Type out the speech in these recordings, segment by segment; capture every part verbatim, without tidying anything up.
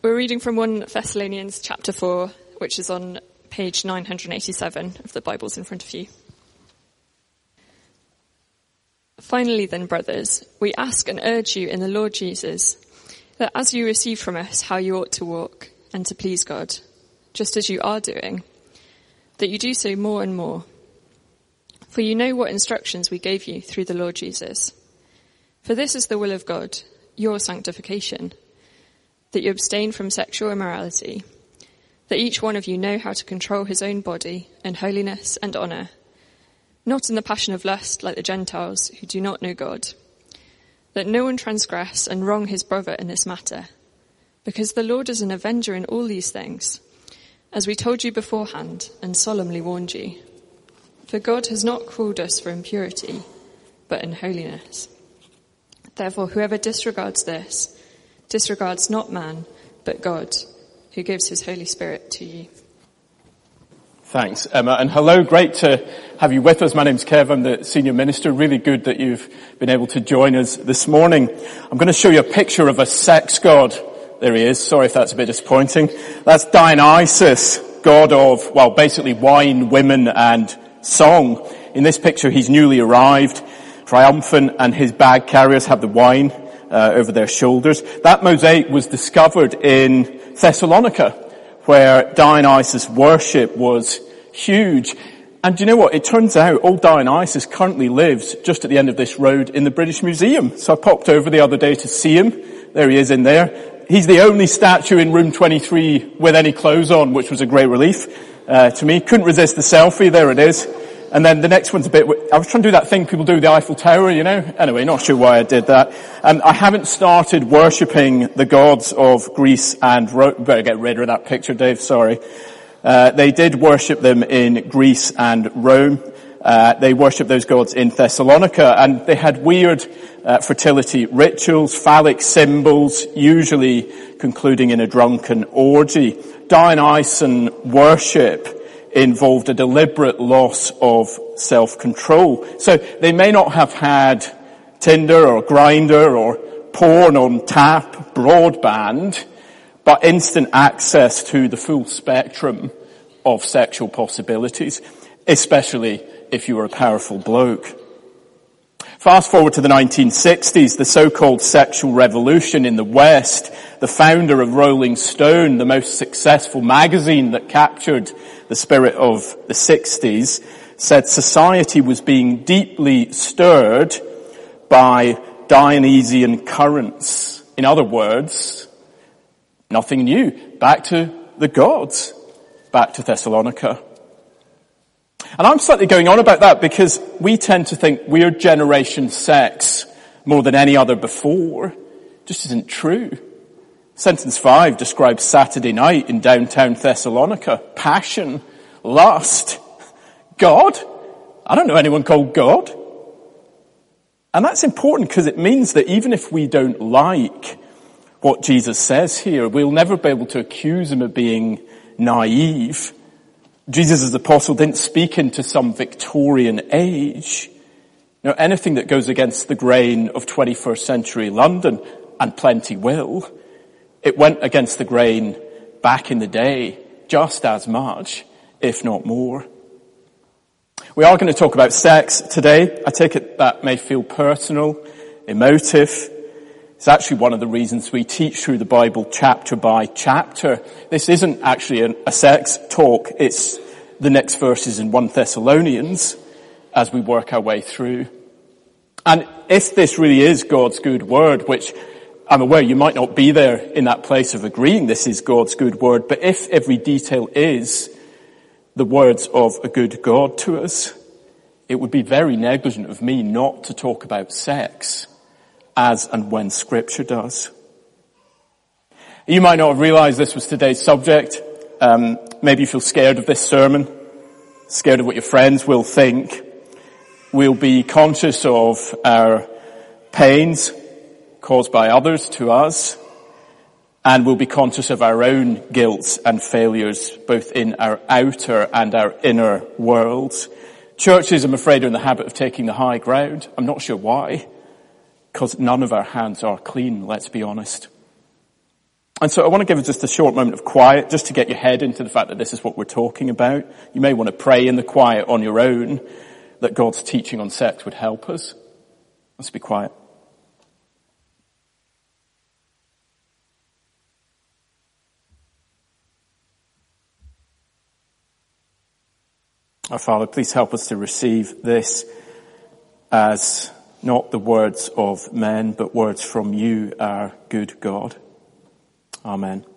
We're reading from First Thessalonians chapter four, which is on page nine hundred eighty-seven of the Bibles in front of you. Finally then, brothers, we ask and urge you in the Lord Jesus, that as you receive from us how you ought to walk and to please God, just as you are doing, that you do so more and more. For you know what instructions we gave you through the Lord Jesus. For this is the will of God, your sanctification, that you abstain from sexual immorality, that each one of you know how to control his own body in holiness and honour, not in the passion of lust like the Gentiles who do not know God, that no one transgress and wrong his brother in this matter, because the Lord is an avenger in all these things, as we told you beforehand and solemnly warned you. For God has not called us for impurity, but in holiness. Therefore, whoever disregards this, disregards not man, but God, who gives his Holy Spirit to you. Thanks, Emma, and hello, great to have you with us. My name's Kev, I'm the senior minister. Really good that you've been able to join us this morning. I'm going to show you a picture of a sex god. There he is, sorry if that's a bit disappointing. That's Dionysus, god of, well, basically wine, women and song. In this picture he's newly arrived, triumphant, and his bag carriers have the wine Uh, over their shoulders. That mosaic was discovered in Thessalonica, where Dionysus worship was huge. And do you know what? It turns out old Dionysus currently lives just at the end of this road in the British Museum. So I popped over the other day to see him. There he is in there. He's the only statue in room twenty-three with any clothes on, which was a great relief uh, to me. Couldn't resist the selfie. There it is. And then the next one's a bit, I was trying to do that thing people do with the Eiffel Tower, you know. Anyway, not sure why I did that. Um, I haven't started worshipping the gods of Greece and Rome. Better get rid of that picture, Dave, sorry. Uh, they did worship them in Greece and Rome. Uh, they worshipped those gods in Thessalonica, and they had weird uh, fertility rituals, phallic symbols, usually concluding in a drunken orgy. Dionysian worship involved a deliberate loss of self-control. So they may not have had Tinder or Grindr or porn on tap, broadband, but instant access to the full spectrum of sexual possibilities, especially if you were a powerful bloke. Fast forward to the nineteen sixties, the so-called sexual revolution in the West. The founder of Rolling Stone, the most successful magazine that captured the spirit of the sixties, said society was being deeply stirred by Dionysian currents. In other words, nothing new. Back to the gods. Back to Thessalonica. And I'm slightly going on about that because we tend to think we're Generation Sex more than any other before. It just isn't true. Sentence five describes Saturday night in downtown Thessalonica. Passion, lust, God. I don't know anyone called God. And that's important because it means that even if we don't like what Jesus says here, we'll never be able to accuse him of being naive. Jesus' apostle didn't speak into some Victorian age. You know, anything that goes against the grain of twenty-first century London, and plenty will, it went against the grain back in the day just as much, if not more. We are going to talk about sex today. I take it that may feel personal, emotive. It's actually one of the reasons we teach through the Bible chapter by chapter. This isn't actually a, a sex talk. It's the next verses in First Thessalonians as we work our way through. And if this really is God's good word, which I'm aware you might not be there in that place of agreeing this is God's good word, but if every detail is the words of a good God to us, it would be very negligent of me not to talk about sex as and when Scripture does. You might not have realized this was today's subject. Um, maybe you feel scared of this sermon, scared of what your friends will think. We'll be conscious of our pains caused by others to us, and we'll be conscious of our own guilt and failures, both in our outer and our inner worlds. Churches, I'm afraid, are in the habit of taking the high ground. I'm not sure why. Because none of our hands are clean, let's be honest. And so I want to give us just a short moment of quiet, just to get your head into the fact that this is what we're talking about. You may want to pray in the quiet on your own that God's teaching on sex would help us. Let's be quiet. Our Father, please help us to receive this as not the words of men, but words from you, our good God. Amen.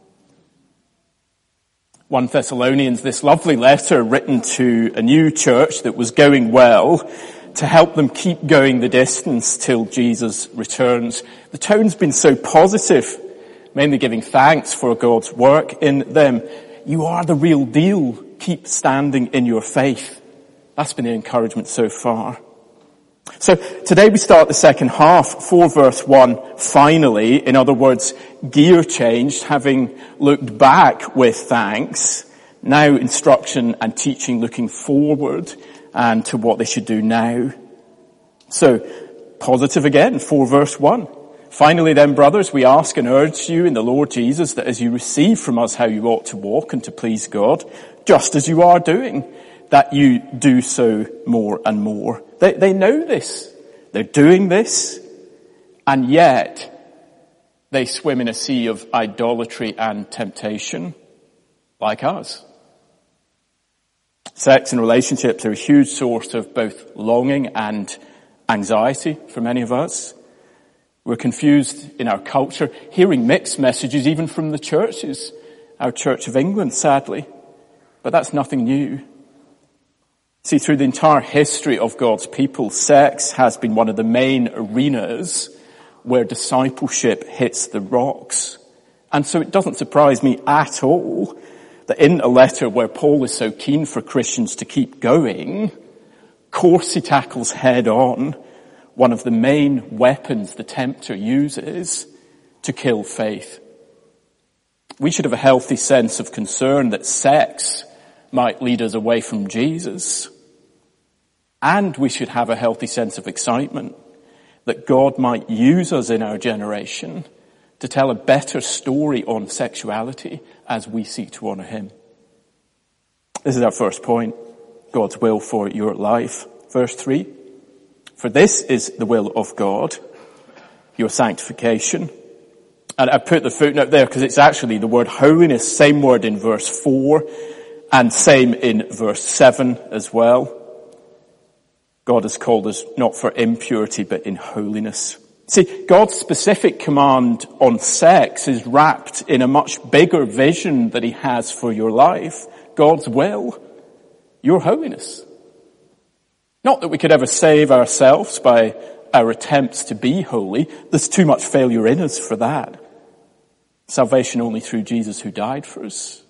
First Thessalonians, this lovely letter written to a new church that was going well to help them keep going the distance till Jesus returns. The tone's been so positive, mainly giving thanks for God's work in them. You are the real deal. Keep standing in your faith. That's been the encouragement so far. So today we start the second half, four verse one, finally. In other words, gear changed, having looked back with thanks. Now instruction and teaching looking forward and to what they should do now. So, positive again, four verse one. Finally then, brothers, we ask and urge you in the Lord Jesus that as you receive from us how you ought to walk and to please God, just as you are doing, that you do so more and more. They, they know this. They're doing this. And yet, they swim in a sea of idolatry and temptation, like us. Sex and relationships are a huge source of both longing and anxiety for many of us. We're confused in our culture, hearing mixed messages even from the churches, our Church of England, sadly. But that's nothing new. See, through the entire history of God's people, sex has been one of the main arenas where discipleship hits the rocks. And so it doesn't surprise me at all that in a letter where Paul is so keen for Christians to keep going, of course he tackles head on one of the main weapons the tempter uses to kill faith. We should have a healthy sense of concern that sex might lead us away from Jesus. And we should have a healthy sense of excitement that God might use us in our generation to tell a better story on sexuality as we seek to honor him. This is our first point, God's will for your life. Verse three, for this is the will of God, your sanctification. And I put the footnote there because it's actually the word holiness, same word in verse four and same in verse seven as well. God has called us not for impurity, but in holiness. See, God's specific command on sex is wrapped in a much bigger vision that he has for your life. God's will, your holiness. Not that we could ever save ourselves by our attempts to be holy. There's too much failure in us for that. Salvation only through Jesus who died for us.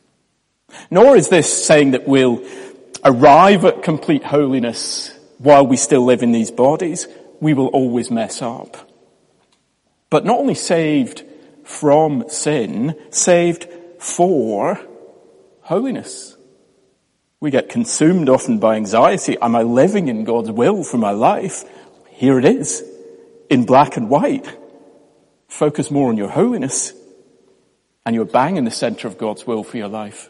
Nor is this saying that we'll arrive at complete holiness while we still live in these bodies. We will always mess up. But not only saved from sin, saved for holiness. We get consumed often by anxiety. Am I living in God's will for my life? Here it is, in black and white. Focus more on your holiness, and you're bang in the center of God's will for your life.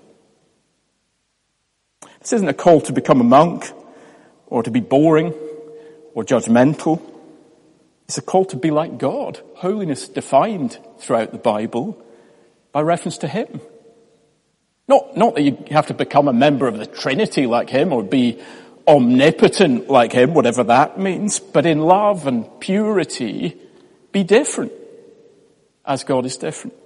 This isn't a call to become a monk, or to be boring, or judgmental. It's a call to be like God. Holiness defined throughout the Bible by reference to him. Not, not that you have to become a member of the Trinity like him or be omnipotent like him, whatever that means, but in love and purity, be different as God is different.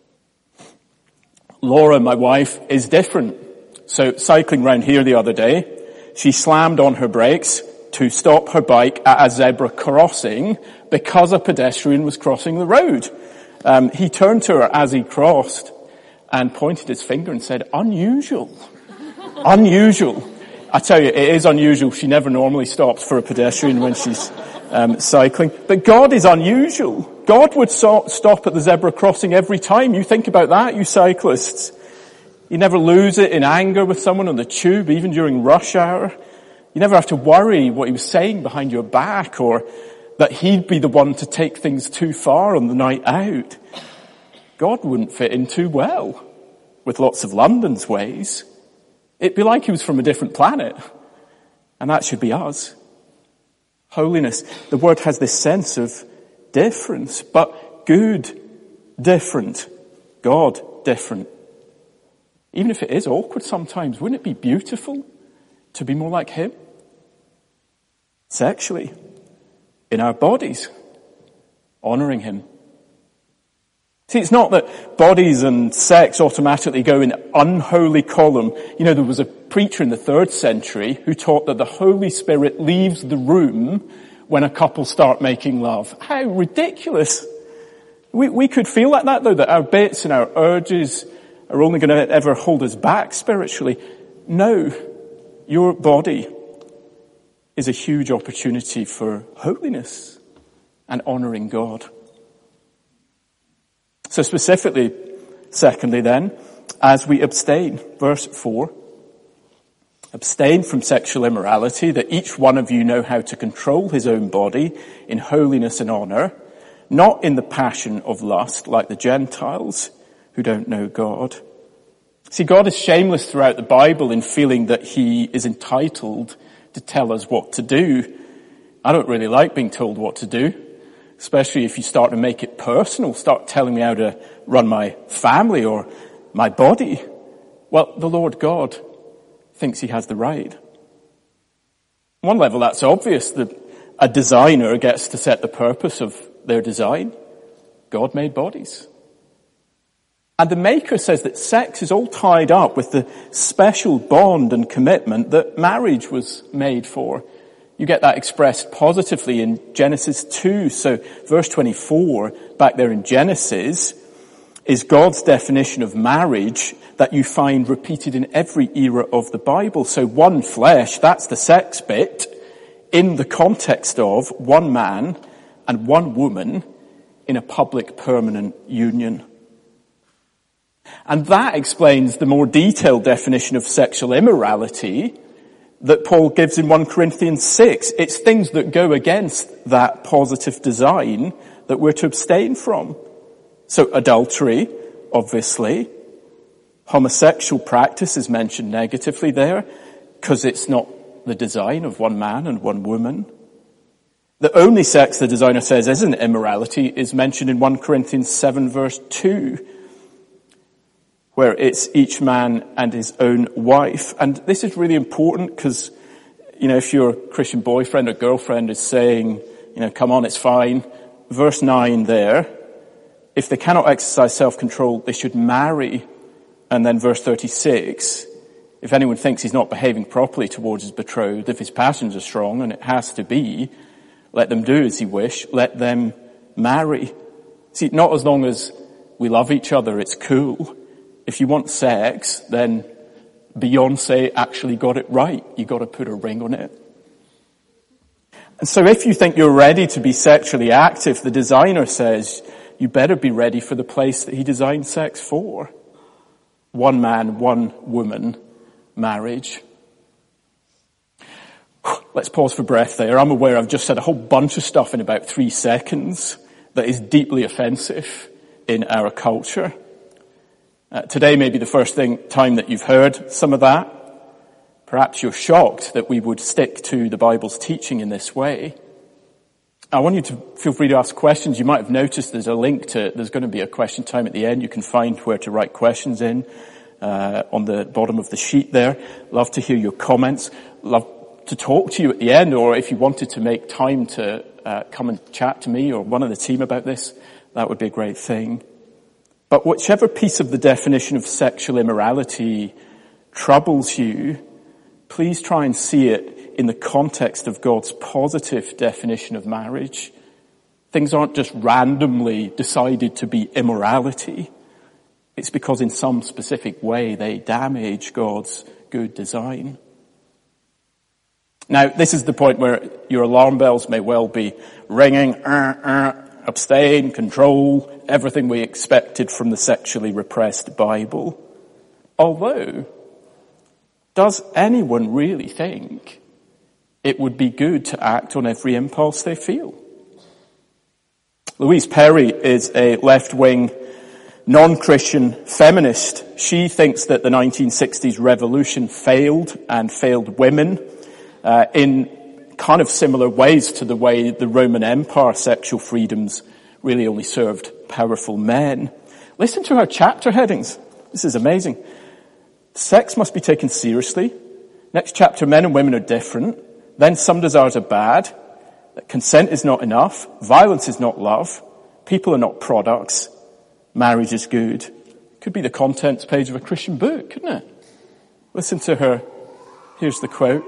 Laura, my wife, is different. So cycling round here the other day, she slammed on her brakes to stop her bike at a zebra crossing because a pedestrian was crossing the road. Um, he turned to her as he crossed and pointed his finger and said, unusual. Unusual. I tell you, it is unusual. She never normally stops for a pedestrian when she's um, cycling. But God is unusual. God would so- stop at the zebra crossing every time. You think about that, you cyclists. You never lose it in anger with someone on the tube, even during rush hour. You never have to worry what he was saying behind your back or that he'd be the one to take things too far on the night out. God wouldn't fit in too well with lots of London's ways. It'd be like he was from a different planet. And that should be us. Holiness. The word has this sense of difference, but good, different. God, different. Even if it is awkward sometimes, wouldn't it be beautiful to be more like him? Sexually, in our bodies, honouring him. See, it's not that bodies and sex automatically go in the unholy column. You know, there was a preacher in the third century who taught that the Holy Spirit leaves the room when a couple start making love. How ridiculous. We, we could feel like that, though, that our bits and our urges are only going to ever hold us back spiritually. No, your body is a huge opportunity for holiness and honouring God. So specifically, secondly then, as we abstain, verse four, abstain from sexual immorality, that each one of you know how to control his own body in holiness and honour, not in the passion of lust like the Gentiles who don't know God. See, God is shameless throughout the Bible in feeling that he is entitled to tell us what to do. I don't really like being told what to do. Especially if you start to make it personal, start telling me how to run my family or my body. Well, the Lord God thinks he has the right. On one level, that's obvious that a designer gets to set the purpose of their design. God made bodies. And the Maker says that sex is all tied up with the special bond and commitment that marriage was made for. You get that expressed positively in Genesis two. So verse twenty-four, back there in Genesis, is God's definition of marriage that you find repeated in every era of the Bible. So one flesh, that's the sex bit, in the context of one man and one woman in a public permanent union. And that explains the more detailed definition of sexual immorality that Paul gives in First Corinthians six. It's things that go against that positive design that we're to abstain from. So adultery, obviously. Homosexual practice is mentioned negatively there because it's not the design of one man and one woman. The only sex the designer says isn't immorality is mentioned in First Corinthians seven verse two, where it's each man and his own wife. And this is really important because, you know, if your Christian boyfriend or girlfriend is saying, you know, come on, it's fine. Verse nine there, if they cannot exercise self-control, they should marry. And then verse thirty-six, if anyone thinks he's not behaving properly towards his betrothed, if his passions are strong, and it has to be, let them do as he wish, let them marry. See, not as long as we love each other, it's cool. If you want sex, then Beyonce actually got it right. You got to put a ring on it. And so if you think you're ready to be sexually active, the designer says you better be ready for the place that he designed sex for. One man, one woman, marriage. Let's pause for breath there. I'm aware I've just said a whole bunch of stuff in about three seconds that is deeply offensive in our culture. Uh, today may be the first thing, time that you've heard some of that. Perhaps you're shocked that we would stick to the Bible's teaching in this way. I want you to feel free to ask questions. You might have noticed there's a link to, there's going to be a question time at the end. You can find where to write questions in, uh, on the bottom of the sheet there. Love to hear your comments. Love to talk to you at the end, or if you wanted to make time to, uh, come and chat to me or one of the team about this, that would be a great thing. But whichever piece of the definition of sexual immorality troubles you, please try and see it in the context of God's positive definition of marriage. Things aren't just randomly decided to be immorality. It's because in some specific way they damage God's good design. Now, this is the point where your alarm bells may well be ringing. Uh, uh, abstain, control, everything we expected from the sexually repressed Bible. Although, does anyone really think it would be good to act on every impulse they feel? Louise Perry is a left-wing non-Christian feminist. She thinks that the nineteen sixties revolution failed and failed women uh, in kind of similar ways to the way the Roman Empire sexual freedoms really only served powerful men. Listen to her chapter headings. This is amazing. Sex must be taken seriously. Next chapter, men and women are different. Then some desires are bad. That consent is not enough. Violence is not love. People are not products. Marriage is good. Could be the contents page of a Christian book, couldn't it? Listen to her. Here's the quote.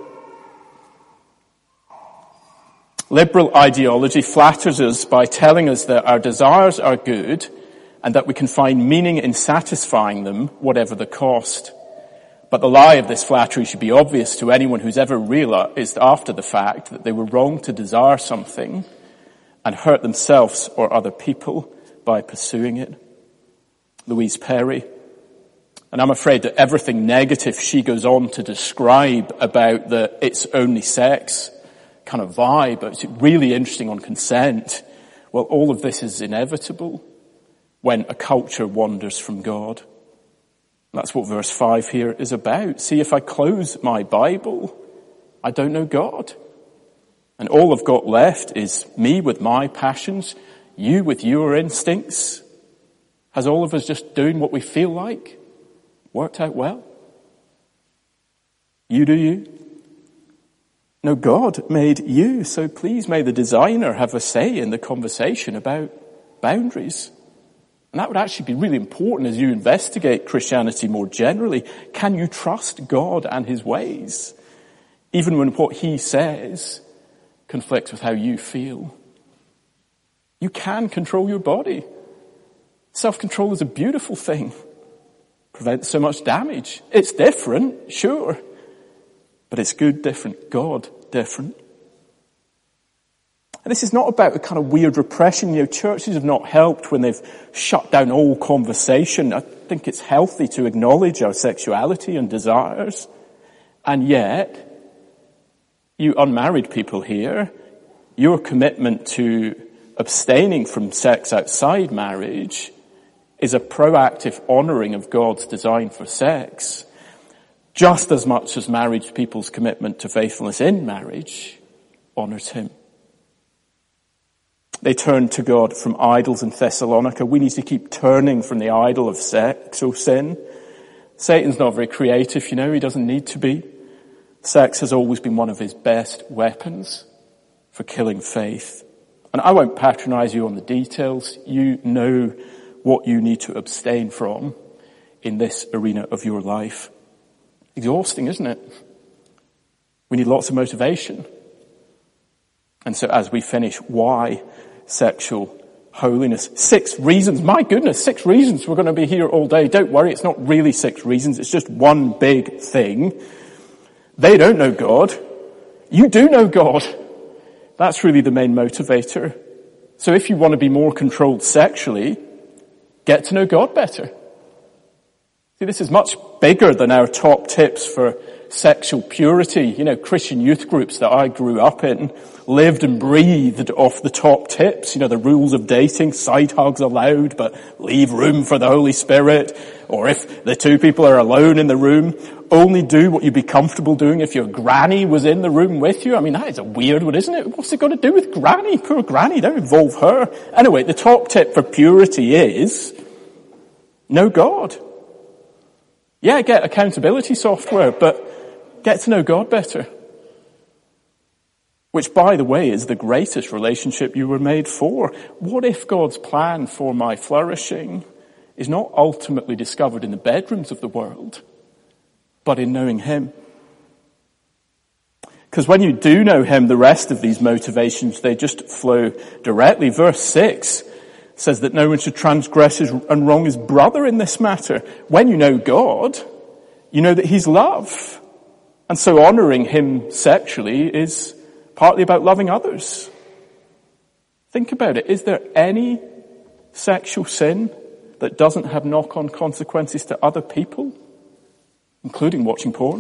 Liberal ideology flatters us by telling us that our desires are good and that we can find meaning in satisfying them, whatever the cost. But the lie of this flattery should be obvious to anyone who's ever realized after the fact that they were wrong to desire something and hurt themselves or other people by pursuing it. Louise Perry. And I'm afraid that everything negative she goes on to describe about the it's only sex kind of vibe, but it's really interesting on consent. Well, all of this is inevitable when a culture wanders from God. That's what verse five here is about. See, if I close my Bible, I don't know God. And all I've got left is me with my passions, you with your instincts. Has all of us just doing what we feel like worked out well? You do you. No, God made you, so please may the designer have a say in the conversation about boundaries. And that would actually be really important as you investigate Christianity more generally. Can you trust God and his ways, even when what he says conflicts with how you feel? You can control your body. Self-control is a beautiful thing. Prevents so much damage. It's different, sure. But it's good different. God different. And this is not about a kind of weird repression. You know, churches have not helped when they've shut down all conversation. I think it's healthy to acknowledge our sexuality and desires. And yet, you unmarried people here, your commitment to abstaining from sex outside marriage is a proactive honouring of God's design for sex, just as much as married people's commitment to faithfulness in marriage honours him. They turned to God from idols in Thessalonica. We need to keep turning from the idol of sexual sin. Satan's not very creative, you know, he doesn't need to be. Sex has always been one of his best weapons for killing faith. And I won't patronise you on the details. You know what you need to abstain from in this arena of your life. Exhausting, isn't it? We need lots of motivation. And so as we finish, why sexual holiness? Six reasons. My goodness, six reasons. We're going to be here all day. Don't worry, it's not really six reasons. It's just one big thing. They don't know God. You do know God. That's really the main motivator. So if you want to be more controlled sexually, get to know God better. See, this is much bigger than our top tips for sexual purity. You know, Christian youth groups that I grew up in lived and breathed off the top tips. You know, the rules of dating, side hugs allowed, but leave room for the Holy Spirit. Or if the two people are alone in the room, only do what you'd be comfortable doing if your granny was in the room with you. I mean, that is a weird one, isn't it? What's it got to do with granny? Poor granny, don't involve her. Anyway, the top tip for purity is know God. Yeah, get accountability software, but get to know God better. Which, by the way, is the greatest relationship you were made for. What if God's plan for my flourishing is not ultimately discovered in the bedrooms of the world, but in knowing him? Because when you do know him, the rest of these motivations, they just flow directly. Verse six says that no one should transgress and wrong his brother in this matter. When you know God, you know that he's love. And so honouring him sexually is partly about loving others. Think about it. Is there any sexual sin that doesn't have knock-on consequences to other people, including watching porn?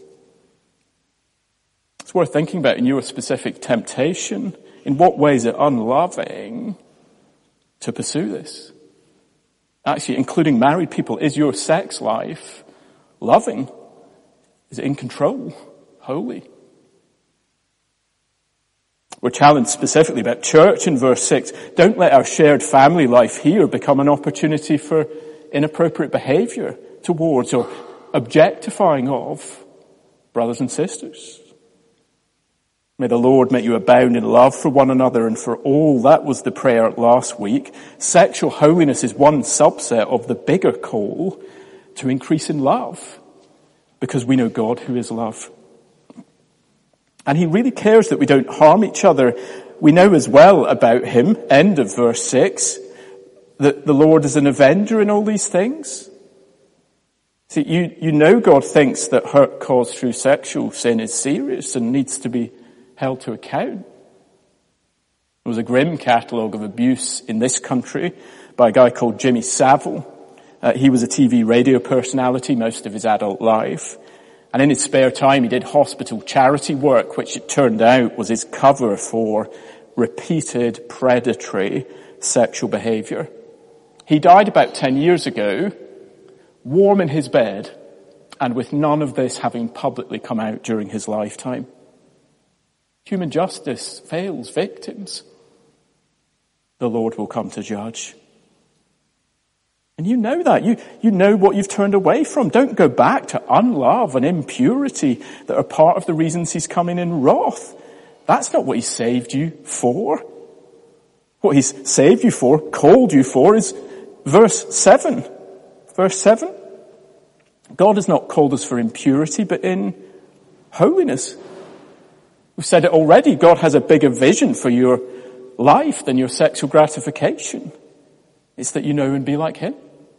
It's worth thinking about in your specific temptation. In what ways is it unloving to pursue this? Actually, including married people, is your sex life loving? Is it in control? Holy? We're challenged specifically about church in verse six. Don't let our shared family life here become an opportunity for inappropriate behavior towards or objectifying of brothers and sisters. May the Lord make you abound in love for one another and for all. That was the prayer last week. Sexual holiness is one subset of the bigger call to increase in love, because we know God who is love. And he really cares that we don't harm each other. We know as well about him, end of verse six, that the Lord is an avenger in all these things. See, you, you know God thinks that hurt caused through sexual sin is serious and needs to be held to account. There was a grim catalogue of abuse in this country by a guy called Jimmy Savile. Uh, he was a T V radio personality most of his adult life. And in his spare time, he did hospital charity work, which it turned out was his cover for repeated predatory sexual behavior. He died about ten years ago, warm in his bed, and with none of this having publicly come out during his lifetime. Human justice fails victims. The Lord will come to judge. And you know that. You, you know what you've turned away from. Don't go back to unlove and impurity that are part of the reasons he's coming in wrath. That's not what he saved you for. What he's saved you for, called you for, is verse seven. Verse seven. God has not called us for impurity, but in holiness. We've said it already. God has a bigger vision for your life than your sexual gratification. It's that you know and be like him.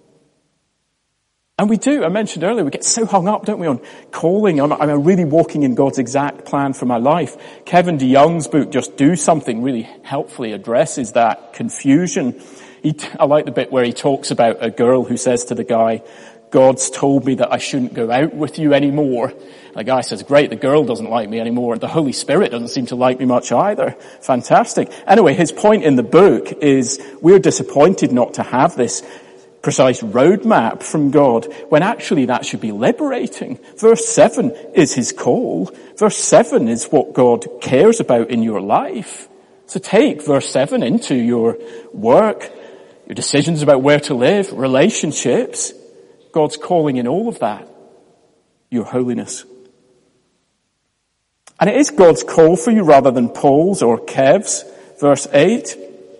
And we do, I mentioned earlier, we get so hung up, don't we, on calling. I'm, I'm really walking in God's exact plan for my life. Kevin DeYoung's book, Just Do Something, really helpfully addresses that confusion. He, I like the bit where he talks about a girl who says to the guy, God's told me that I shouldn't go out with you anymore. And the guy says, great, the girl doesn't like me anymore. The Holy Spirit doesn't seem to like me much either. Fantastic. Anyway, his point in the book is we're disappointed not to have this precise roadmap from God, when actually that should be liberating. Verse seven is his call. Verse seven is what God cares about in your life. So take verse seven into your work, your decisions about where to live, relationships. God's calling in all of that, your holiness. And it is God's call for you rather than Paul's or Kev's. Verse eight.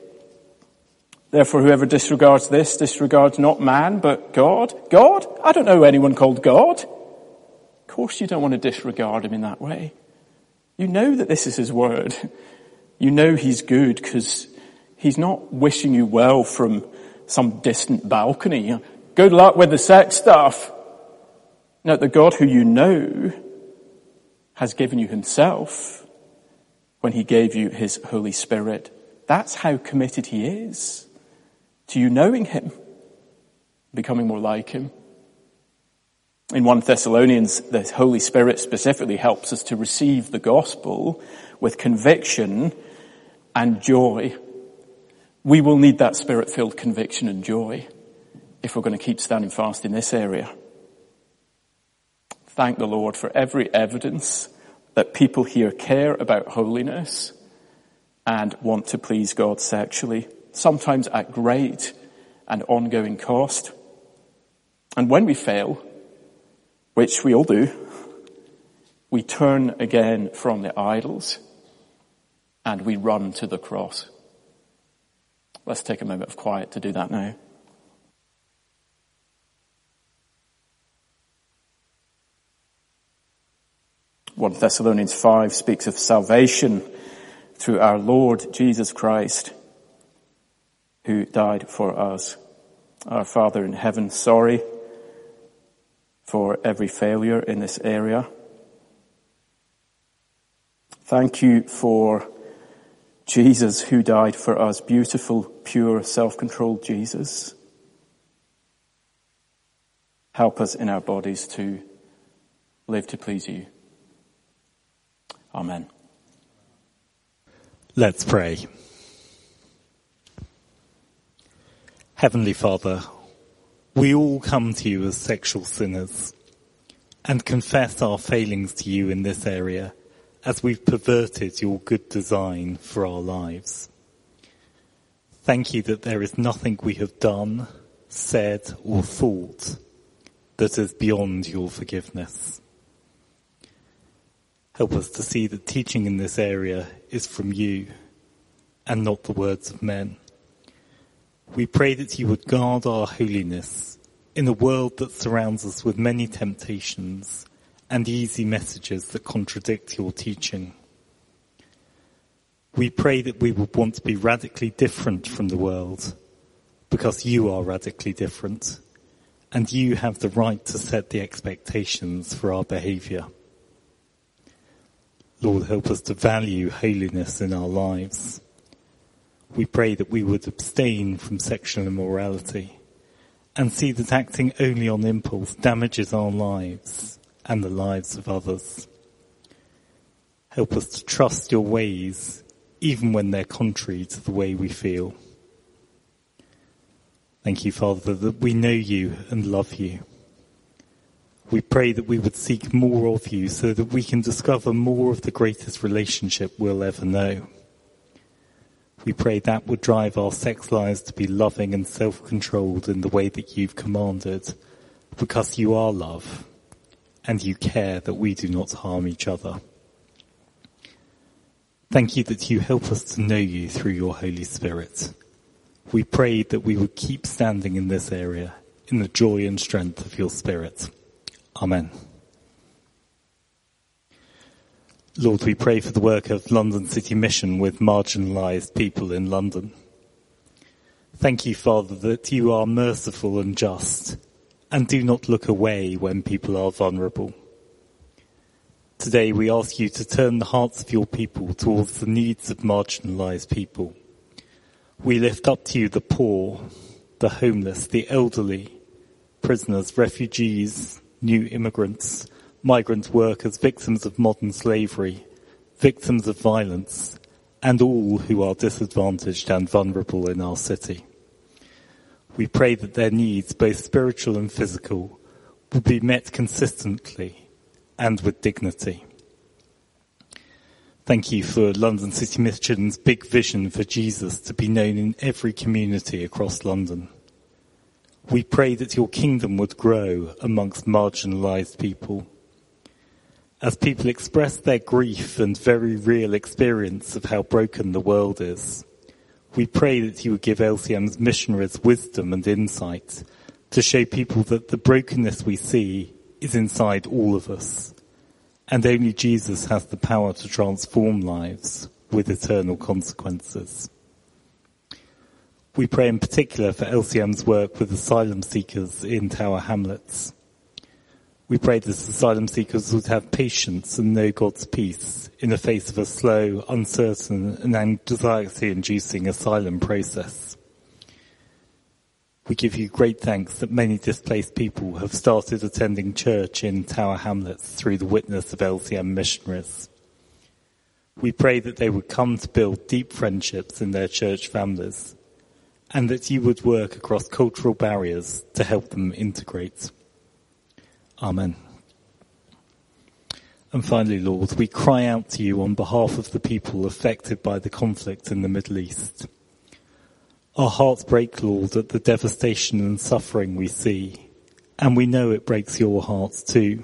Therefore, whoever disregards this disregards not man, but God. God? I don't know anyone called God. Of course you don't want to disregard him in that way. You know that this is his word. You know he's good because he's not wishing you well from some distant balcony. Good luck with the sex stuff. No, the God who you know has given you himself when he gave you his Holy Spirit. That's how committed he is to you knowing him, becoming more like him. In First Thessalonians, the Holy Spirit specifically helps us to receive the gospel with conviction and joy. We will need that Spirit-filled conviction and joy if we're going to keep standing fast in this area. Thank the Lord for every evidence that people here care about holiness and want to please God sexually, sometimes at great and ongoing cost. And when we fail, which we all do, we turn again from the idols and we run to the cross. Let's take a moment of quiet to do that now. First Thessalonians five speaks of salvation through our Lord Jesus Christ, who died for us. Our Father in heaven, sorry for every failure in this area. Thank you for Jesus who died for us, beautiful, pure, self-controlled Jesus. Help us in our bodies to live to please you. Amen. Let's pray. Heavenly Father, We all come to you as sexual sinners and confess our failings to you in this area as we've perverted your good design for our lives. Thank you that there is nothing we have done, said, or thought that is beyond your forgiveness. Help us to see that teaching in this area is from you and not the words of men. We pray that you would guard our holiness in a world that surrounds us with many temptations and easy messages that contradict your teaching. We pray that we would want to be radically different from the world because you are radically different and you have the right to set the expectations for our behaviour. Lord, help us to value holiness in our lives. We pray that we would abstain from sexual immorality and see that acting only on impulse damages our lives and the lives of others. Help us to trust your ways even when they're contrary to the way we feel. Thank you, Father, that we know you and love you. We pray that we would seek more of you so that we can discover more of the greatest relationship we'll ever know. We pray that would drive our sex lives to be loving and self-controlled in the way that you've commanded, because you are love and you care that we do not harm each other. Thank you that you help us to know you through your Holy Spirit. We pray that we would keep standing in this area in the joy and strength of your Spirit. Amen. Lord, we pray for the work of London City Mission with marginalised people in London. Thank you, Father, that you are merciful and just and do not look away when people are vulnerable. Today we ask you to turn the hearts of your people towards the needs of marginalised people. We lift up to you the poor, the homeless, the elderly, prisoners, refugees, new immigrants, migrant workers, victims of modern slavery, victims of violence, and all who are disadvantaged and vulnerable in our city. We pray that their needs, both spiritual and physical, will be met consistently and with dignity. Thank you for London City Mission's big vision for Jesus to be known in every community across London. We pray that your kingdom would grow amongst marginalised people. As people express their grief and very real experience of how broken the world is, we pray that you would give L C M's missionaries wisdom and insight to show people that the brokenness we see is inside all of us, and only Jesus has the power to transform lives with eternal consequences. We pray in particular for L C M's work with asylum seekers in Tower Hamlets. We pray that asylum seekers would have patience and know God's peace in the face of a slow, uncertain and anxiety-inducing asylum process. We give you great thanks that many displaced people have started attending church in Tower Hamlets through the witness of L C M missionaries. We pray that they would come to build deep friendships in their church families, and that you would work across cultural barriers to help them integrate. Amen. And finally, Lord, we cry out to you on behalf of the people affected by the conflict in the Middle East. Our hearts break, Lord, at the devastation and suffering we see, and we know it breaks your hearts too.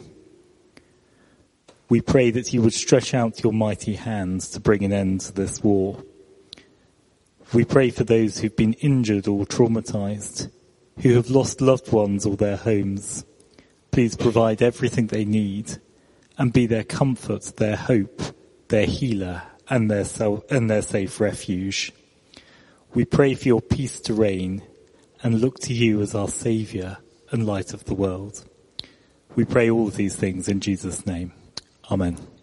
We pray that you would stretch out your mighty hands to bring an end to this war. We pray for those who've been injured or traumatized, who have lost loved ones or their homes. Please provide everything they need and be their comfort, their hope, their healer, and their, self, and their safe refuge. We pray for your peace to reign and look to you as our Saviour and light of the world. We pray all of these things in Jesus' name. Amen.